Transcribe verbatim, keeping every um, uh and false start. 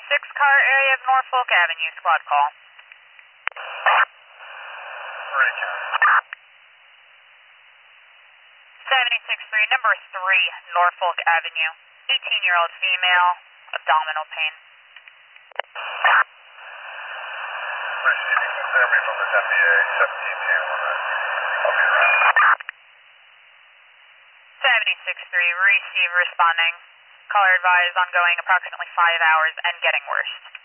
six car area of Norfolk Avenue, squad call. Marin County. seventy-six three, number three, Norfolk Avenue. eighteen year old female, abdominal pain. Nice, you can clear me from this N B A seventeen ten limit. I'll be around. seventy-six three, receive responding. Caller advised ongoing approximately five hours and getting worse.